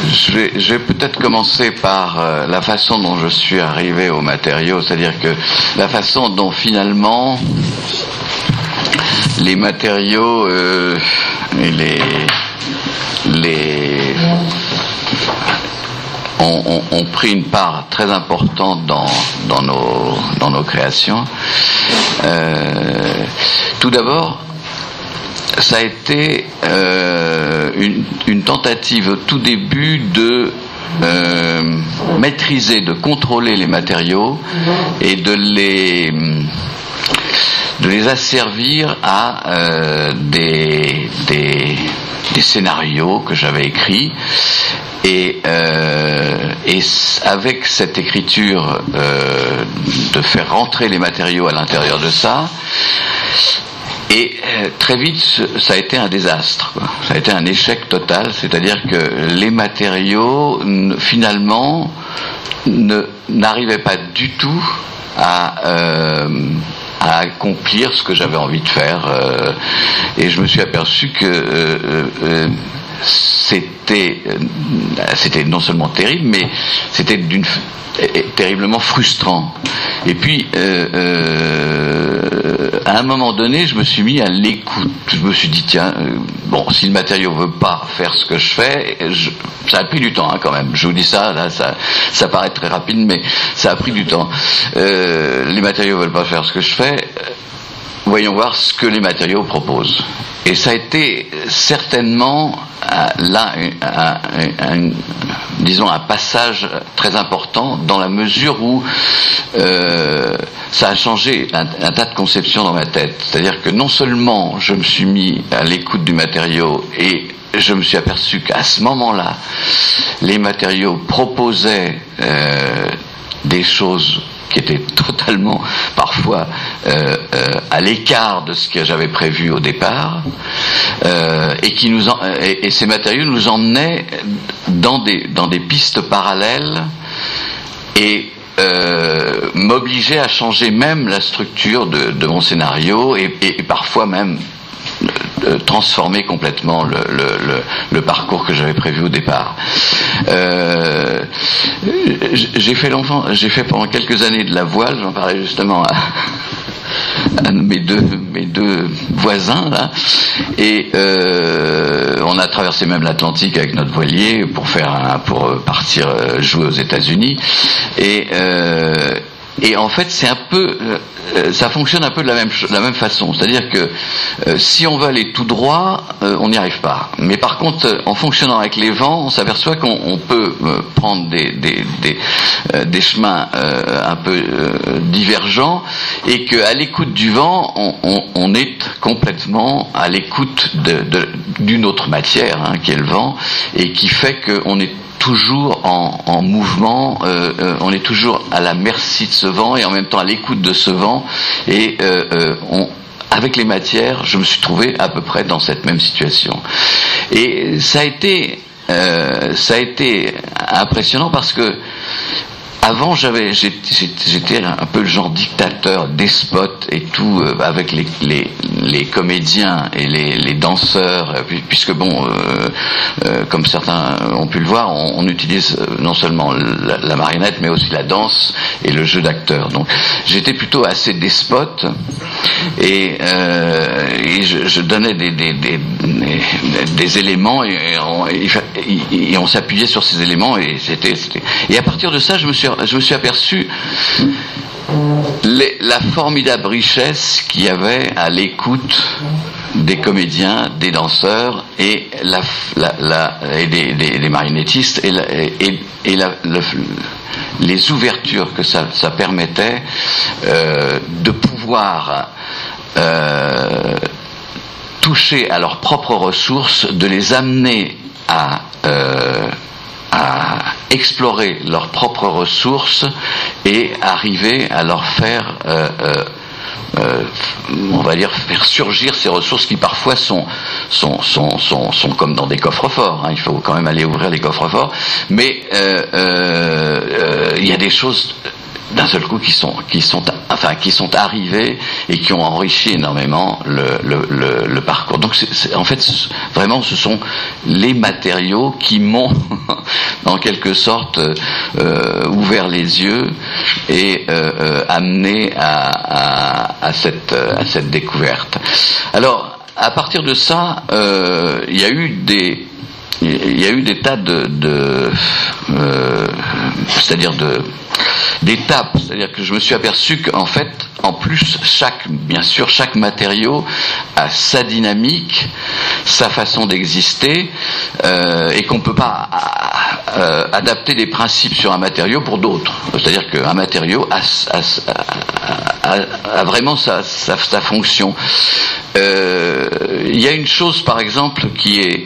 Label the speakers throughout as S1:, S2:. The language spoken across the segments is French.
S1: Je vais peut-être commencer par la façon dont je suis arrivé aux matériaux, c'est-à-dire que la façon dont finalement les matériaux et ont pris une part très importante dans nos créations. Tout d'abord, ça a été une tentative au tout début de maîtriser, de contrôler les matériaux et de les asservir à des scénarios que j'avais écrits. Et avec cette écriture, de faire rentrer les matériaux à l'intérieur de ça. Et très vite, ça a été un désastre, quoi. Ça a été un échec total, c'est-à-dire que les matériaux, finalement, n'arrivaient pas du tout à accomplir ce que j'avais envie de faire. Et je me suis aperçu que c'était non seulement terrible, mais c'était terriblement frustrant. Et puis à un moment donné, je me suis mis à l'écoute. Je me suis dit, tiens, bon, si le matériau veut pas faire ce que je fais, ça a pris du temps, hein, quand même. Je vous dis ça, là, ça paraît très rapide, mais ça a pris du temps. Les matériaux veulent pas faire ce que je fais. Voyons voir ce que les matériaux proposent. Et ça a été certainement là, disons, un passage très important, dans la mesure où ça a changé un tas de conceptions dans ma tête. C'est-à-dire que non seulement je me suis mis à l'écoute du matériau, et je me suis aperçu qu'à ce moment-là, les matériaux proposaient des choses qui étaient totalement, parfois, à l'écart de ce que j'avais prévu au départ, et ces matériaux nous emmenaient dans des pistes parallèles et m'obligeaient à changer même la structure de mon scénario et parfois même transformer complètement le parcours que j'avais prévu au départ. J'ai fait pendant quelques années de la voile, j'en parlais justement à mes deux voisins là, et on a traversé même l'Atlantique avec notre voilier pour partir jouer aux États-Unis, et en fait, c'est un peu, ça fonctionne un peu de la même façon. C'est-à-dire que si on veut aller tout droit, on n'y arrive pas. Mais par contre, en fonctionnant avec les vents, on s'aperçoit qu'on peut prendre des chemins un peu divergents, et qu'à l'écoute du vent, on est complètement à l'écoute d'une autre matière, hein, qui est le vent, et qui fait qu'on est toujours en mouvement, on est toujours à la merci de ce vent et en même temps à l'écoute de ce vent, et avec les matières, je me suis trouvé à peu près dans cette même situation. Et ça a été impressionnant parce que avant, j'étais un peu le genre dictateur, despote et tout, avec les comédiens et les danseurs, puisque bon, comme certains ont pu le voir, on utilise non seulement la marionnette, mais aussi la danse et le jeu d'acteur. Donc, j'étais plutôt assez despote, et je donnais des éléments, et on s'appuyait sur ces éléments, et à partir de ça, je me suis aperçu la formidable richesse qu'il y avait à l'écoute des comédiens, des danseurs et des marionnettistes, et les ouvertures que ça permettait de pouvoir toucher à leurs propres ressources, de les amener à explorer leurs propres ressources et arriver à leur faire, on va dire, faire surgir ces ressources qui parfois sont comme dans des coffres-forts, hein. Il faut quand même aller ouvrir les coffres-forts, mais il y a des choses d'un seul coup qui sont arrivés et qui ont enrichi énormément le parcours. Donc en fait vraiment ce sont les matériaux qui m'ont en quelque sorte ouvert les yeux et amené à cette découverte. Alors à partir de ça, il y a eu des tas d'étapes, c'est-à-dire que je me suis aperçu qu'en fait, en plus, chaque matériau a sa dynamique, sa façon d'exister, et qu'on ne peut pas adapter des principes sur un matériau pour d'autres. C'est-à-dire qu'un matériau a vraiment sa fonction. Il y a une chose, par exemple, qui est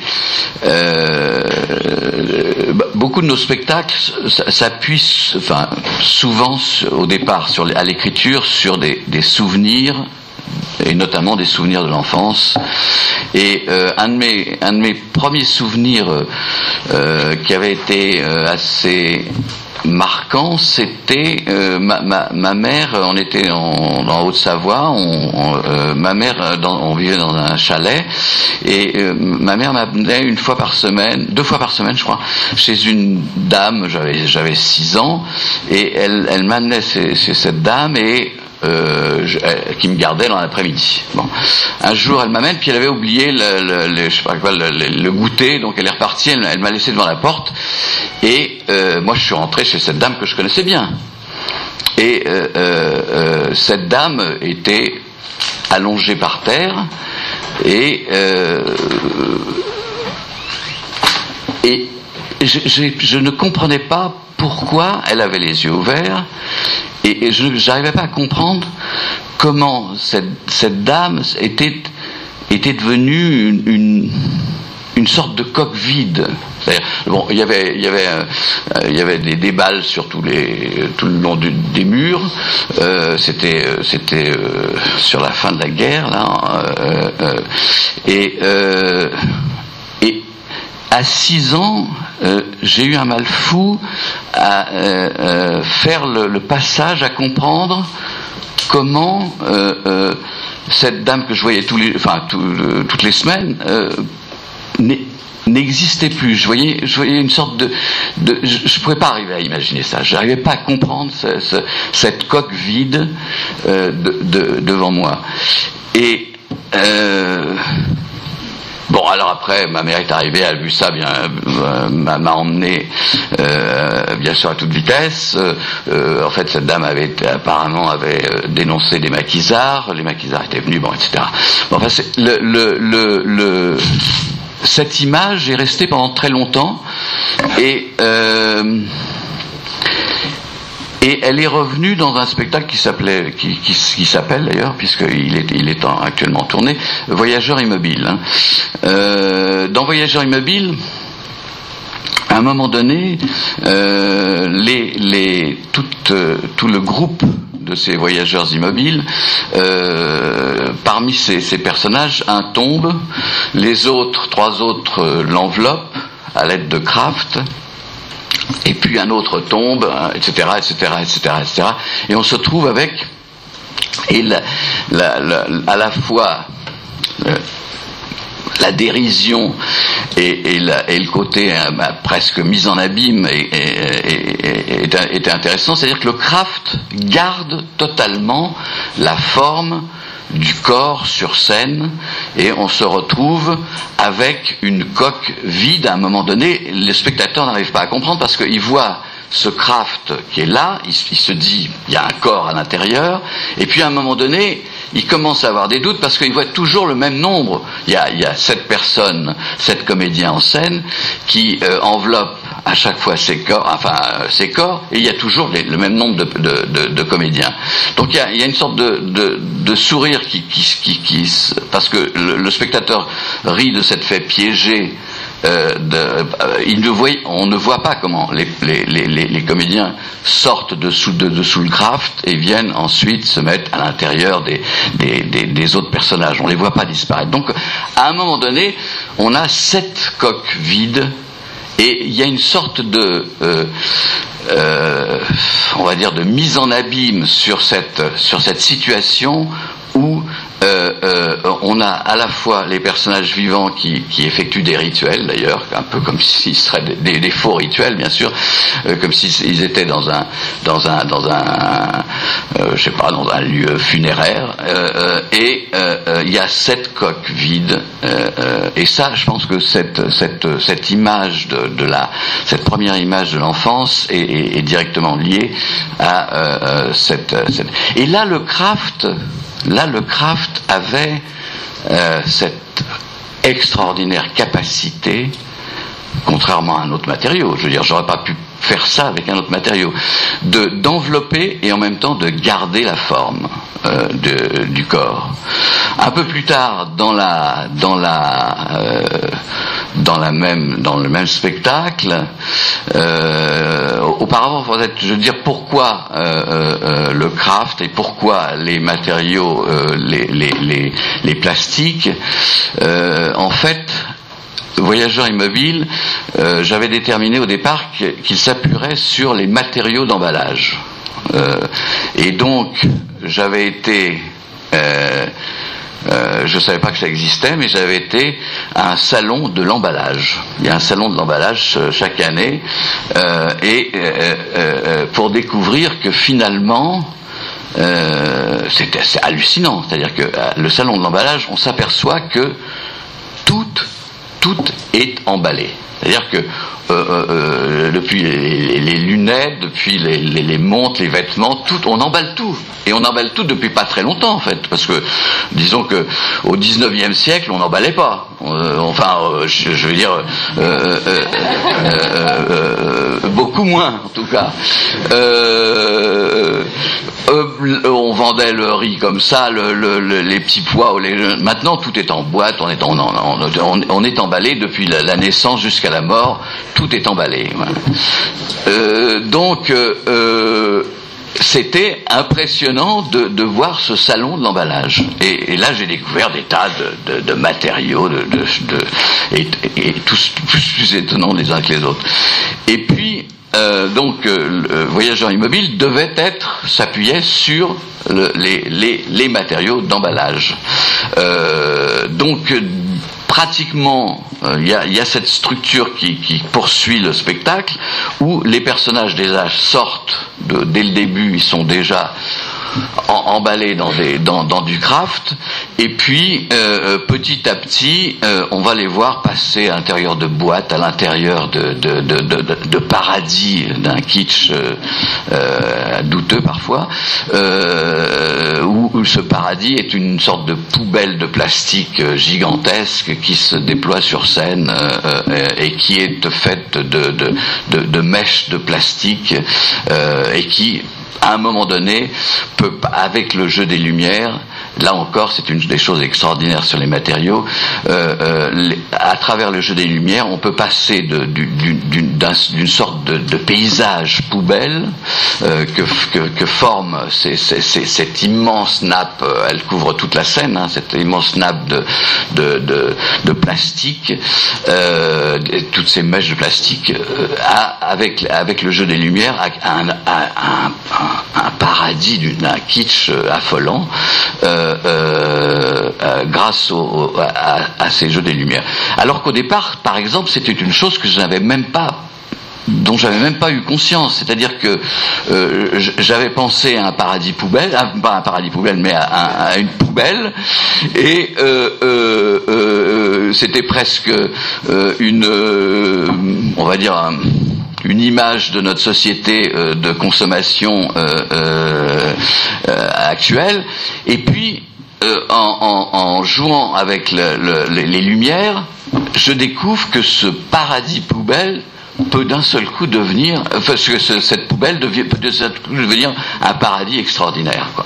S1: beaucoup de nos spectacles s'appuient, souvent au départ à l'écriture sur des souvenirs, et notamment des souvenirs de l'enfance. Et un de mes premiers souvenirs qui avait été assez marquant, c'était ma mère. On était en Haute-Savoie, ma mère, on vivait dans un chalet, et ma mère m'amenait deux fois par semaine je crois, chez une dame. J'avais 6 ans, et elle m'amenait chez cette dame, et qui me gardait dans l'après-midi. Bon, un jour elle m'amène, puis elle avait oublié le goûter, donc elle est repartie, elle m'a laissé devant la porte, et moi je suis rentré chez cette dame que je connaissais bien, et cette dame était allongée par terre, et je ne comprenais pas pourquoi elle avait les yeux ouverts, et je n'arrivais pas à comprendre comment cette dame était devenue une sorte de coque vide. Bon, il y avait des balles sur tout le long des murs. C'était sur la fin de la guerre là, et à 6 ans, j'ai eu un mal fou à faire le passage, à comprendre comment cette dame que je voyais toutes les semaines n'existait plus. Je voyais une sorte je pouvais pas arriver à imaginer ça. Je n'arrivais pas à comprendre cette coque vide devant moi. Et bon, alors après, ma mère est arrivée, elle a vu ça, m'a emmené, bien sûr, à toute vitesse. En fait, cette dame apparemment avait dénoncé des maquisards. Les maquisards étaient venus, bon, etc. Bon, enfin, cette image est restée pendant très longtemps, et elle est revenue dans un spectacle qui s'appelle d'ailleurs, puisqu'il est actuellement tourné, Voyageurs immobiles. Dans Voyageurs immobiles, à un moment donné, tout le groupe de ces voyageurs immobiles, parmi ces personnages, un tombe, trois autres l'enveloppent à l'aide de craft, et puis un autre tombe, etc., et on se trouve avec, à la fois la dérision et le côté presque mis en abîme était intéressant. C'est-à-dire que le craft garde totalement la forme du corps sur scène, et on se retrouve avec une coque vide. À un moment donné, le spectateur n'arrive pas à comprendre, parce qu'il voit ce craft qui est là, il se dit il y a un corps à l'intérieur, et puis à un moment donné il commence à avoir des doutes, parce qu'il voit toujours le même nombre. Il y a 7 personnes, 7 comédiens en scène qui enveloppent à chaque fois ces corps, et il y a toujours le même nombre de comédiens. Donc il y a une sorte de sourire parce que le spectateur rit de cette fait piégé. On ne voit pas comment les comédiens sortent de sous le craft et viennent ensuite se mettre à l'intérieur des autres personnages. On les voit pas disparaître. Donc, à un moment donné, on a 7 coques vides, Et il y a une sorte de on va dire de mise en abîme sur cette situation où on a à la fois les personnages vivants qui effectuent des rituels, d'ailleurs, un peu comme s'ils seraient des faux rituels, bien sûr, comme s'ils étaient dans un je sais pas, dans un lieu funéraire, et il y a cette coque vide, et ça, je pense que cette image cette première image de l'enfance est directement liée à et là le craft avait cette extraordinaire capacité, contrairement à un autre matériau, je veux dire, j'aurais pas pu faire ça avec un autre matériau, d'envelopper et en même temps de garder la forme du corps. Un peu plus tard, dans le même spectacle, auparavant, je veux dire, pourquoi le craft et pourquoi les matériaux, les plastiques, en fait, Voyageurs Immobiles, j'avais déterminé au départ qu'il s'appuierait sur les matériaux d'emballage. Et donc, j'avais été... je savais pas que ça existait, mais j'avais été à un salon de l'emballage. Il y a un salon de l'emballage chaque année, pour découvrir que finalement, c'est hallucinant. C'est-à-dire que le salon de l'emballage, on s'aperçoit que tout est emballé. C'est-à-dire que depuis les lunettes, depuis les montres, les vêtements, tout, on emballe tout. Et on emballe tout depuis pas très longtemps, en fait. Parce que, disons que au 19e siècle, on n'emballait pas. Je veux dire, beaucoup moins, en tout cas. On vendait le riz comme ça, les petits pois. Maintenant, tout est en boîte. On est emballé depuis la naissance jusqu'à la mort. Tout est emballé. Voilà. Donc, c'était impressionnant de voir ce salon de l'emballage. Et là, j'ai découvert des tas de matériaux, et tous plus étonnants les uns que les autres. Et puis, le Voyageurs Immobiles devait s'appuyait sur les matériaux d'emballage. Pratiquement, il y a cette structure qui poursuit le spectacle, où les personnages des âges sortent dès le début, ils sont déjà emballés dans du craft, et puis petit à petit on va les voir passer à l'intérieur de boîtes, à l'intérieur de paradis d'un kitsch douteux parfois, où ce paradis est une sorte de poubelle de plastique gigantesque qui se déploie sur scène, et qui est faite de mèches de plastique, et qui à un moment donné, avec le jeu des lumières, là encore, c'est une des choses extraordinaires sur les matériaux, à travers le jeu des lumières, on peut passer d'une sorte de paysage poubelle que forme cette immense nappe, elle couvre toute la scène, cette immense nappe de plastique, toutes ces mèches de plastique, avec le jeu des lumières, un paradis d'un kitsch affolant, grâce à ces jeux des lumières. Alors qu'au départ, par exemple, c'était une chose que dont j'avais même pas eu conscience, c'est-à-dire que j'avais pensé à un paradis poubelle, pas un paradis poubelle, mais à une poubelle, et c'était presque on va dire une image de notre société de consommation actuelle. Et puis en jouant avec les lumières, je découvre que ce paradis poubelle peut d'un seul coup devenir, parce que cette poubelle peut d'un seul coup devenir un paradis extraordinaire, quoi.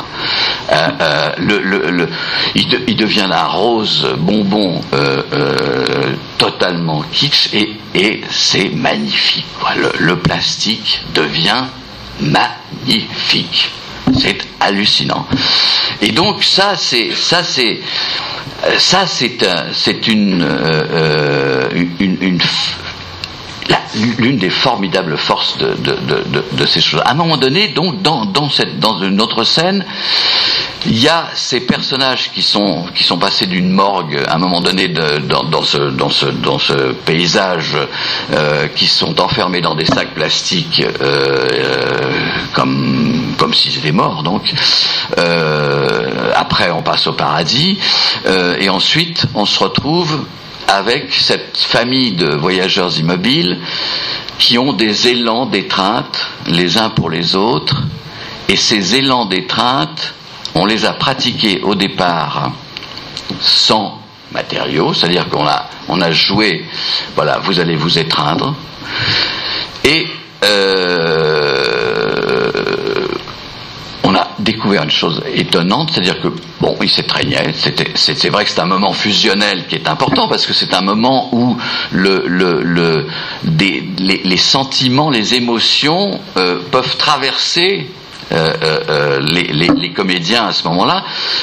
S1: Il devient un rose bonbon totalement kitsch, et c'est magnifique, quoi. Le plastique devient magnifique. C'est hallucinant. Et donc c'est l'une des formidables forces de ces choses. À un moment donné, donc, dans une autre scène, il y a ces personnages qui sont passés d'une morgue à un moment donné dans ce paysage, qui sont enfermés dans des sacs plastiques, comme s'ils étaient morts. Donc, après, on passe au paradis, et ensuite, on se retrouve avec cette famille de voyageurs immobiles qui ont des élans d'étreinte les uns pour les autres, et ces élans d'étreinte, on les a pratiqués au départ sans matériaux, c'est-à-dire qu'on a joué, voilà, vous allez vous étreindre, et on a découvert une chose étonnante, c'est-à-dire que, bon, ils s'étreignaient, c'est vrai que c'est un moment fusionnel qui est important, parce que c'est un moment où les sentiments, les émotions peuvent traverser les comédiens à ce moment-là,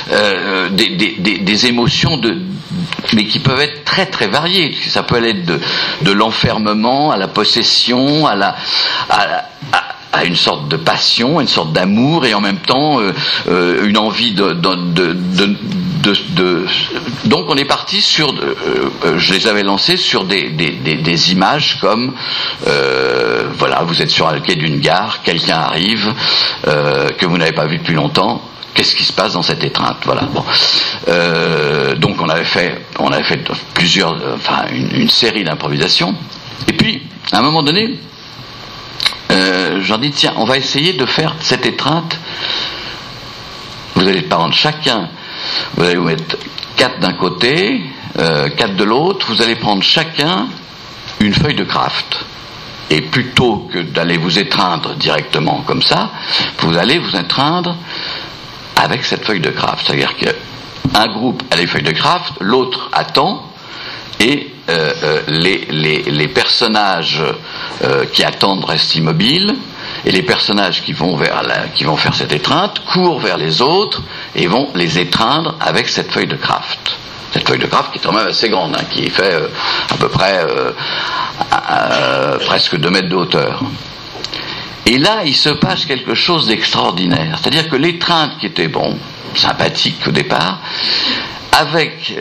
S1: des émotions mais qui peuvent être très très variées. Ça peut aller de l'enfermement à la possession, à une sorte de passion, une sorte d'amour, et en même temps une envie donc on est parti sur, je les avais lancés sur des images comme voilà, vous êtes sur le quai d'une gare, quelqu'un arrive que vous n'avez pas vu depuis longtemps. Qu'est-ce qui se passe dans cette étreinte? Voilà. Bon. Donc on avait fait plusieurs, une série d'improvisations. Et puis à un moment donné, j'en dis, tiens, on va essayer de faire cette étreinte. Vous allez prendre chacun, vous allez vous mettre 4 d'un côté, 4 de l'autre, vous allez prendre chacun une feuille de craft. Et plutôt que d'aller vous étreindre directement comme ça, vous allez vous étreindre avec cette feuille de craft. C'est-à-dire qu'un groupe a les feuilles de craft, l'autre attend, et les personnages qui attendent restent immobiles, et les personnages qui vont faire cette étreinte courent vers les autres et vont les étreindre avec cette feuille de craft. Cette feuille de craft qui est quand même assez grande, hein, qui fait à peu près presque 2 mètres de hauteur. Et là, il se passe quelque chose d'extraordinaire. C'est-à-dire que l'étreinte qui était, bon, sympathique au départ, avec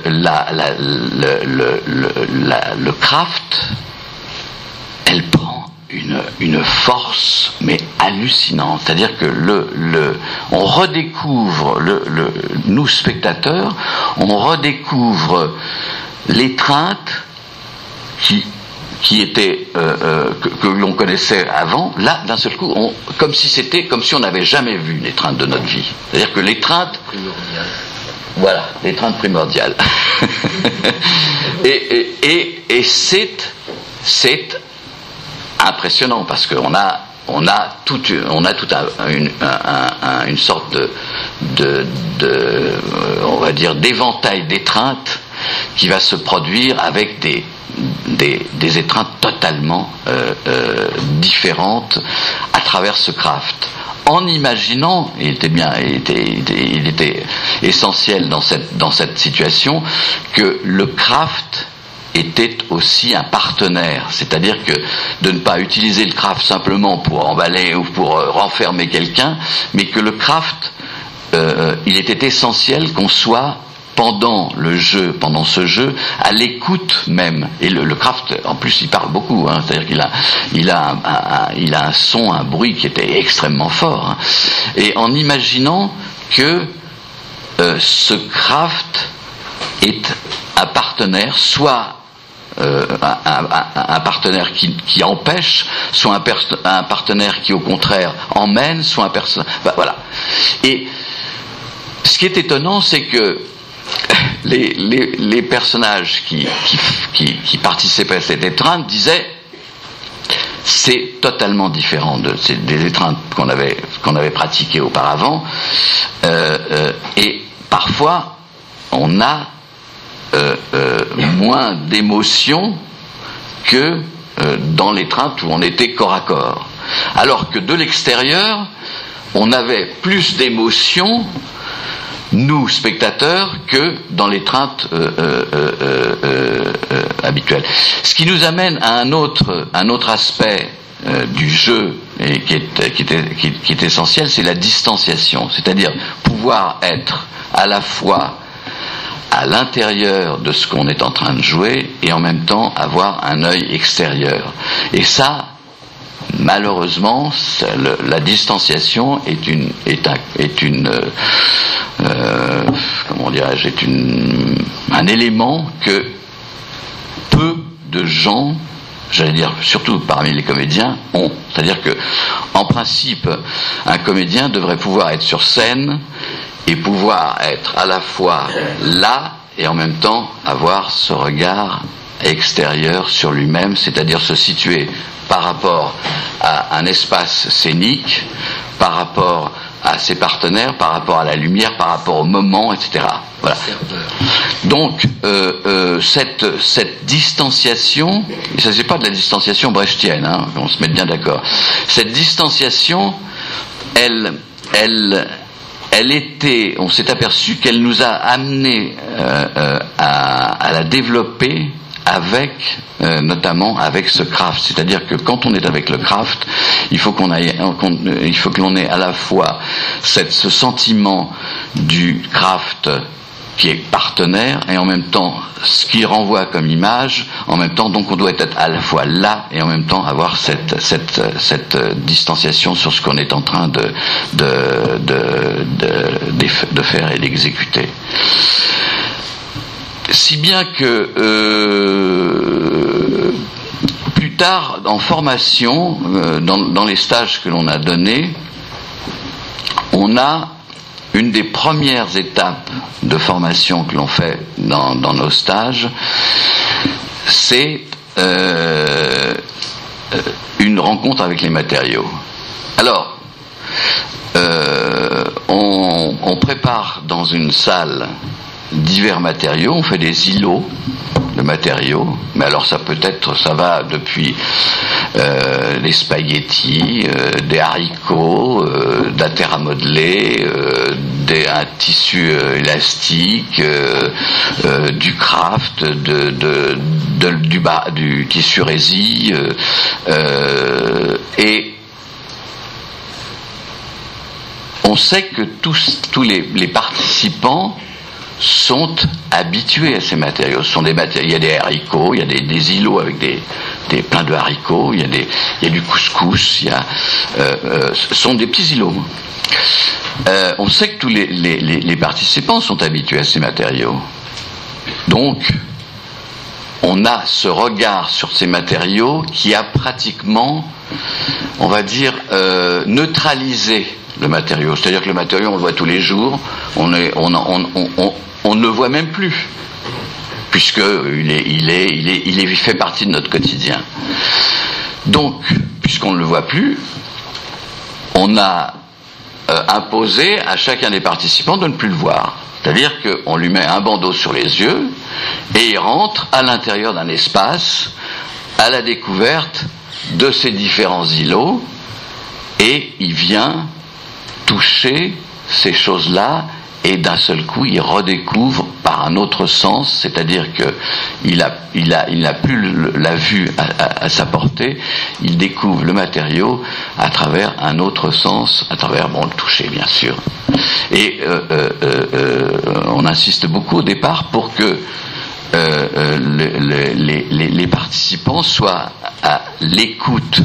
S1: le craft, elle prend une force mais hallucinante. C'est-à-dire que on redécouvre, nous spectateurs, on redécouvre l'étreinte qui était que l'on connaissait avant. Là, d'un seul coup, comme si on n'avait jamais vu une étreinte de notre vie. C'est-à-dire que l'étreinte primordiale. Voilà, l'étreinte primordiale. et c'est impressionnant, parce qu'on a toute une sorte de on va dire d'éventail d'étreintes qui va se produire avec des étreintes totalement différentes à travers ce craft. En imaginant, il était essentiel dans cette situation, que le craft était aussi un partenaire, c'est-à-dire que de ne pas utiliser le craft simplement pour emballer ou pour renfermer quelqu'un, mais que le craft, il était essentiel qu'on soit pendant ce jeu, à l'écoute même. Et le craft, en plus, il parle beaucoup, hein, c'est-à-dire qu'il a un son, un bruit qui était extrêmement fort. Hein. Et en imaginant que ce craft est un partenaire, soit un partenaire qui empêche, soit un partenaire qui au contraire emmène, soit un partenaire... voilà. Et ce qui est étonnant, c'est que les personnages qui participaient à cette étreinte disaient c'est totalement différent des étreintes qu'on avait pratiquées auparavant, et parfois on a moins d'émotion que dans l'étreinte où on était corps à corps, alors que de l'extérieur on avait plus d'émotion nous spectateurs que dans l'étreinte habituelle. Ce qui nous amène à un autre aspect du jeu et qui est essentiel, c'est la distanciation, c'est-à-dire pouvoir être à la fois à l'intérieur de ce qu'on est en train de jouer et en même temps avoir un œil extérieur. Et ça, malheureusement, la distanciation comment dirais-je, est un élément que peu de gens, j'allais dire surtout parmi les comédiens, ont. C'est-à-dire que, en principe, un comédien devrait pouvoir être sur scène et pouvoir être à la fois là et en même temps avoir ce regard extérieur sur lui-même, c'est-à-dire se situer par rapport à un espace scénique, par rapport à ses partenaires, par rapport à la lumière, par rapport au moment, etc. Voilà. Donc, cette distanciation, et ça c'est pas de la distanciation brechtienne, hein, on se met bien d'accord. Cette distanciation, on s'est aperçu qu'elle nous a amené à la développer notamment avec ce craft. C'est-à-dire que quand on est avec le craft, il faut que l'on ait à la fois ce sentiment du craft qui est partenaire et en même temps ce qui renvoie comme image, en même temps donc on doit être à la fois là et en même temps avoir cette distanciation sur ce qu'on est en train de faire et d'exécuter. Si bien que plus tard en formation, dans les stages que l'on a donnés, on a une des premières étapes de formation que l'on fait dans nos stages, c'est une rencontre avec les matériaux. Alors, on prépare dans une salle divers matériaux, on fait des îlots de matériaux, mais alors ça va depuis des spaghettis, des haricots, de la terre à modeler, un tissu élastique, du craft, du tissu rési, et on sait que tous les participants sont habitués à ces matériaux. Ce sont des matériaux, il y a des haricots, il y a des îlots avec plein de haricots, il y a du couscous, ce sont des petits îlots. On sait que tous les participants sont habitués à ces matériaux. Donc, on a ce regard sur ces matériaux qui a pratiquement, on va dire, neutralisé le matériau. C'est-à-dire que le matériau, on le voit tous les jours, on ne le voit même plus, puisque il fait partie de notre quotidien. Donc, puisqu'on ne le voit plus, on a imposé à chacun des participants de ne plus le voir. C'est-à-dire qu'on lui met un bandeau sur les yeux et il rentre à l'intérieur d'un espace à la découverte de ces différents îlots et il vient toucher ces choses-là et d'un seul coup il redécouvre par un autre sens, c'est-à-dire que il n'a plus la vue à sa portée, il découvre le matériau à travers un autre sens, à travers le toucher bien sûr. Et on insiste beaucoup au départ pour que les participants soient à l'écoute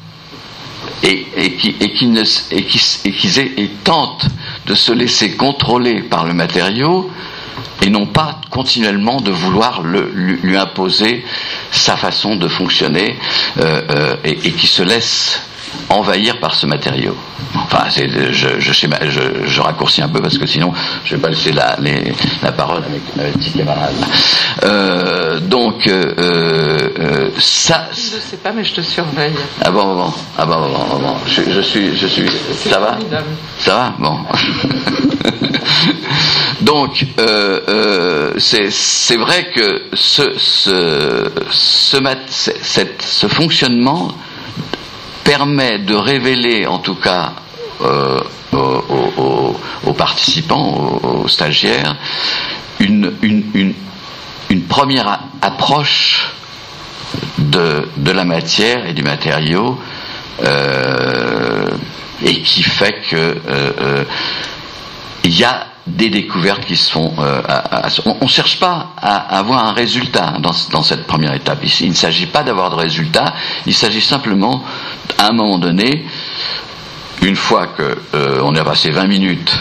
S1: et qu'ils tentent de se laisser contrôler par le matériau et non pas continuellement de vouloir lui imposer sa façon de fonctionner et qui se laissent envahir par ce matériau. Enfin, je raccourcis un peu parce que sinon je vais pas laisser la parole à mes petits camarades. Ça.
S2: Je sais pas, mais je te surveille.
S1: Ah bon. Je suis. Ça va? Ça va? Bon. Donc, c'est vrai que ce fonctionnement permet de révéler, en tout cas aux participants, aux stagiaires, une première approche de la matière et du matériau, et qui fait que il y a des découvertes qui se font. On ne cherche pas à avoir un résultat dans cette première étape. Il ne s'agit pas d'avoir de résultat. Il s'agit simplement, à un moment donné, une fois que on a passé 20 minutes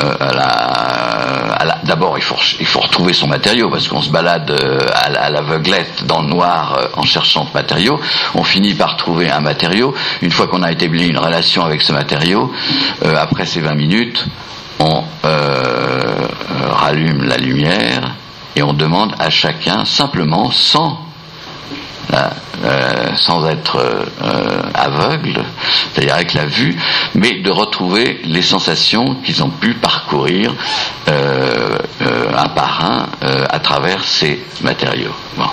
S1: d'abord il faut retrouver son matériau, parce qu'on se balade à l'aveuglette dans le noir en cherchant ce matériau. On finit par trouver un matériau. Une fois qu'on a établi une relation avec ce matériau, après ces 20 minutes, on rallume la lumière et on demande à chacun, simplement, sans être aveugle, c'est-à-dire avec la vue, mais de retrouver les sensations qu'ils ont pu parcourir un par un à travers ces matériaux. Bon.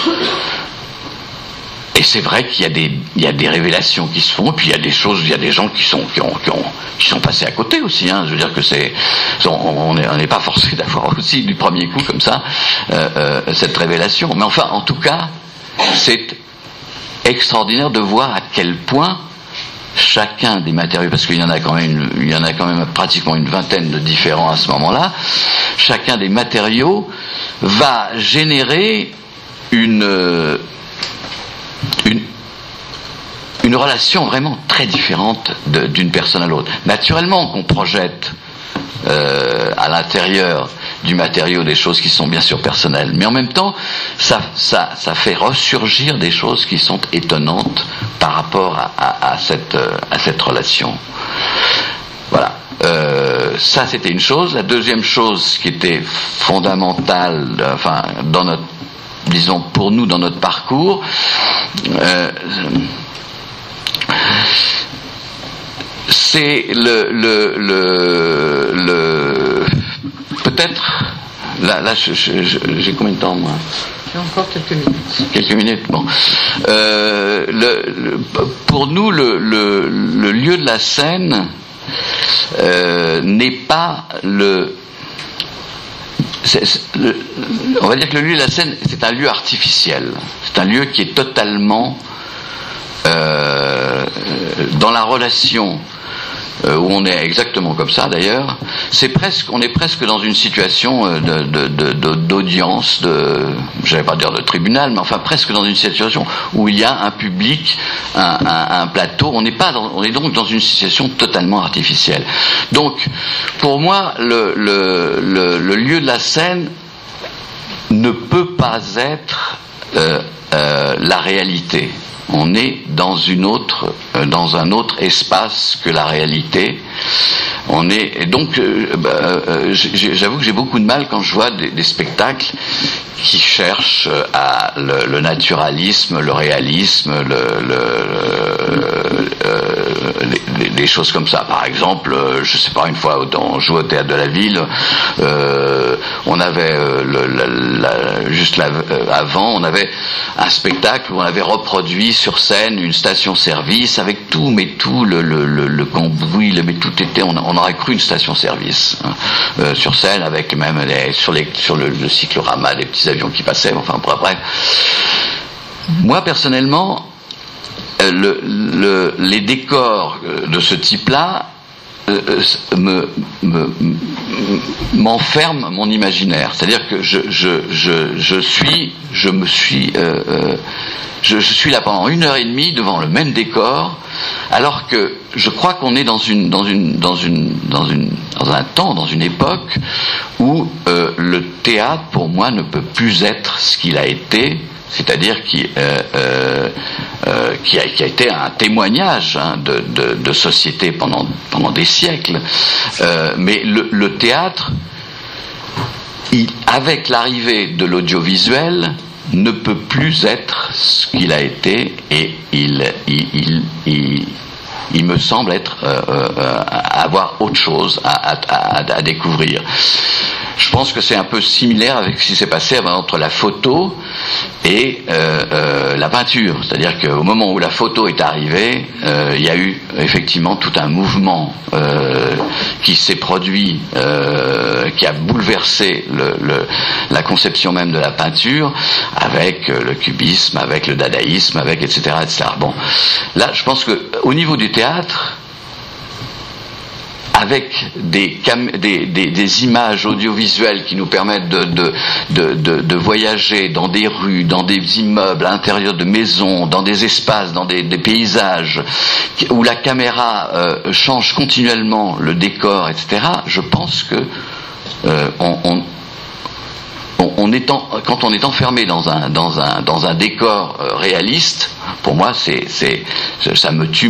S1: Et c'est vrai qu'il y a des révélations qui se font, et puis il y a des choses, il y a des gens qui sont passés à côté aussi. Hein. Je veux dire que on n'est pas forcé d'avoir aussi du premier coup comme ça cette révélation. Mais enfin, en tout cas, c'est extraordinaire de voir à quel point chacun des matériaux, parce qu'il y en a quand même pratiquement une vingtaine de différents à ce moment-là, chacun des matériaux va générer une relation vraiment très différente d'une personne à l'autre. Naturellement qu'on projette à l'intérieur du matériau des choses qui sont bien sûr personnelles, mais en même temps ça fait ressurgir des choses qui sont étonnantes par rapport à cette relation. Voilà. Ça c'était une chose. La deuxième chose qui était fondamentale, enfin disons pour nous dans notre parcours, c'est peut-être là j'ai combien de temps moi?
S2: J'ai encore quelques minutes.
S1: Quelques minutes, bon. Pour nous le lieu de la scène n'est pas on va dire que le lieu de la scène, c'est un lieu artificiel. C'est un lieu qui est totalement dans la relation où on est exactement comme ça d'ailleurs. On est presque dans une situation d'audience, j'allais pas dire de tribunal, mais enfin presque dans une situation où il y a un public, un plateau. On est donc dans une situation totalement artificielle. Donc, pour moi, le lieu de la scène ne peut pas être la réalité. On est dans un autre espace que la réalité. Et donc, j'avoue que j'ai beaucoup de mal quand je vois des spectacles qui cherchent le naturalisme, le réalisme, des choses comme ça. Par exemple, je sais pas, une fois on jouait au théâtre de la ville, on avait avant, on avait un spectacle où on avait reproduit sur scène une station-service avec tout, le cambouis, mais tout était, on aurait cru une station-service sur scène, avec même sur le cyclorama des petits avions qui passaient, enfin bref. Moi personnellement, les décors de ce type-là m'enferment mon imaginaire. C'est-à-dire que je suis là pendant 1h30 devant le même décor, alors que je crois qu'on est dans un temps, dans une époque où le théâtre, pour moi, ne peut plus être ce qu'il a été, c'est-à-dire qui a été un témoignage de société pendant des siècles. Mais le théâtre, avec l'arrivée de l'audiovisuel, ne peut plus être ce qu'il a été, et il me semble avoir autre chose à découvrir. je pense que c'est un peu similaire avec ce qui s'est passé entre la photo et la peinture. C'est-à-dire qu'au moment où la photo est arrivée, il y a eu effectivement tout un mouvement qui s'est produit, qui a bouleversé la conception même de la peinture, avec le cubisme, avec le dadaïsme, avec etc., etc. Bon, là, je pense que au niveau du théâtre, avec des images audiovisuelles qui nous permettent de voyager dans des rues, dans des immeubles, à l'intérieur de maisons, dans des espaces, dans des paysages, où la caméra change continuellement le décor, etc., je pense que quand on est enfermé dans un décor réaliste, pour moi, ça me tue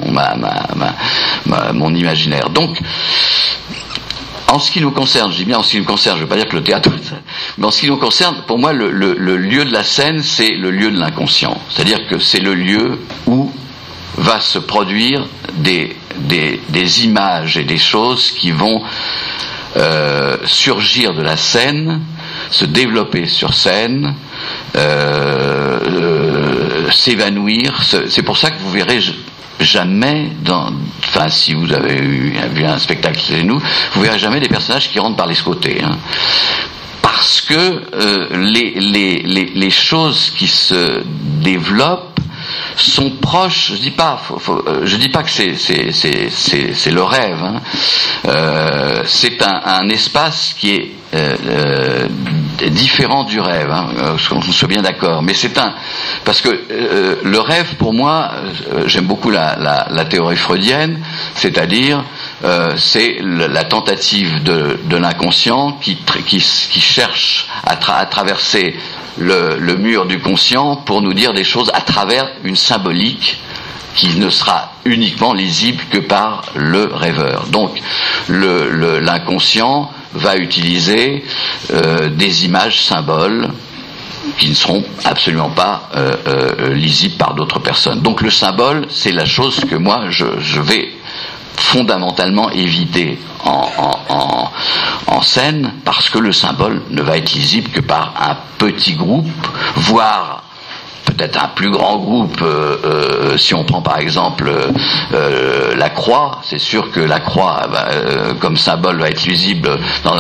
S1: mon imaginaire. Donc, en ce qui nous concerne, je dis bien en ce qui nous concerne, je ne veux pas dire que le théâtre, mais en ce qui nous concerne, pour moi, le lieu de la scène, c'est le lieu de l'inconscient. C'est-à-dire que c'est le lieu où va se produire des images et des choses qui vont surgir de la scène, se développer sur scène, s'évanouir. C'est pour ça que vous verrez jamais si vous avez vu un spectacle chez nous, vous verrez jamais des personnages qui rentrent par les côtés, hein. Parce que les choses qui se développent sont proches. Je dis pas que c'est le rêve, hein. C'est un espace qui est différent du rêve, hein, qu'on soit bien d'accord. Mais parce que le rêve, pour moi, j'aime beaucoup la théorie freudienne, c'est-à-dire c'est la tentative de l'inconscient qui cherche à traverser le mur du conscient pour nous dire des choses à travers une symbolique qui ne sera uniquement lisible que par le rêveur. Donc l'inconscient va utiliser des images symboles qui ne seront absolument pas lisibles par d'autres personnes. Donc le symbole, c'est la chose que moi je vais fondamentalement éviter en scène, parce que le symbole ne va être lisible que par un petit groupe, voire peut-être un plus grand groupe. Si on prend par exemple la croix, c'est sûr que la croix comme symbole va être lisible par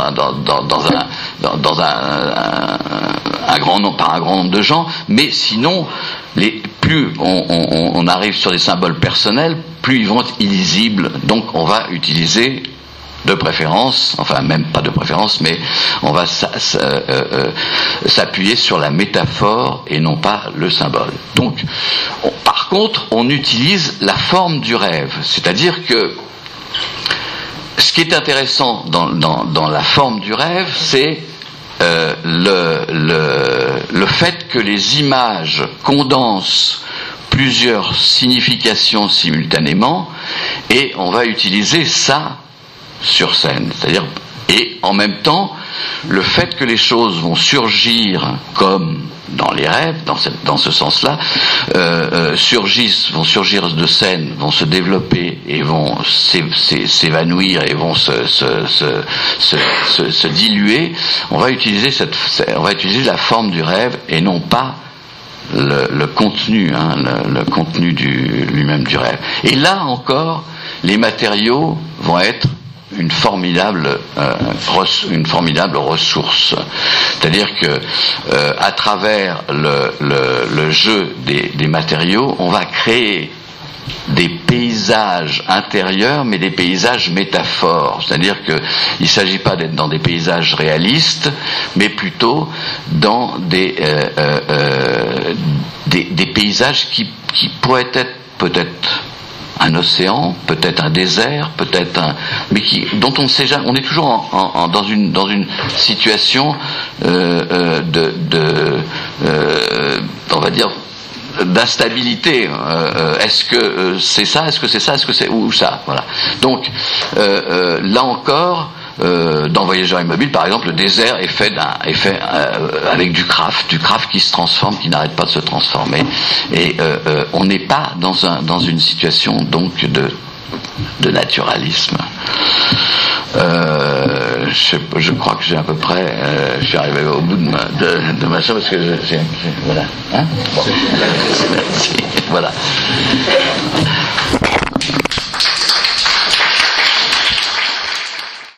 S1: un grand nombre de gens, mais sinon plus on arrive sur des symboles personnels, plus ils vont être illisibles. Donc on va utiliser de préférence, enfin même pas de préférence, mais on va s'appuyer sur la métaphore et non pas le symbole. Donc, par contre, on utilise la forme du rêve, c'est-à-dire que ce qui est intéressant dans la forme du rêve, c'est le fait que les images condensent plusieurs significations simultanément, et on va utiliser ça sur scène. C'est-à-dire, et en même temps, le fait que les choses vont surgir comme dans les rêves, dans ce sens-là, vont surgir de scène, vont se développer et vont s'évanouir et vont se diluer. On va utiliser la forme du rêve et non pas le contenu, hein, le contenu lui-même du rêve. Et là encore, les matériaux vont être une formidable ressource. C'est-à-dire que à travers le jeu des matériaux, on va créer des paysages intérieurs, mais des paysages métaphores. C'est-à-dire qu'il ne s'agit pas d'être dans des paysages réalistes, mais plutôt dans des paysages qui pourraient être peut-être un océan, peut-être un désert, mais dont on ne sait jamais. On est toujours dans une situation on va dire d'instabilité. Est-ce que c'est ça? Est-ce que c'est ça? Est-ce que c'est ou ça? Voilà. Donc là encore, dans Voyageurs Immobiles, par exemple, le désert est fait avec du craft qui se transforme, qui n'arrête pas de se transformer, et on n'est pas dans une situation donc de naturalisme. Je crois que j'ai à peu près, je suis arrivé au bout de ma chose parce que voilà. Hein bon. Merci. Voilà.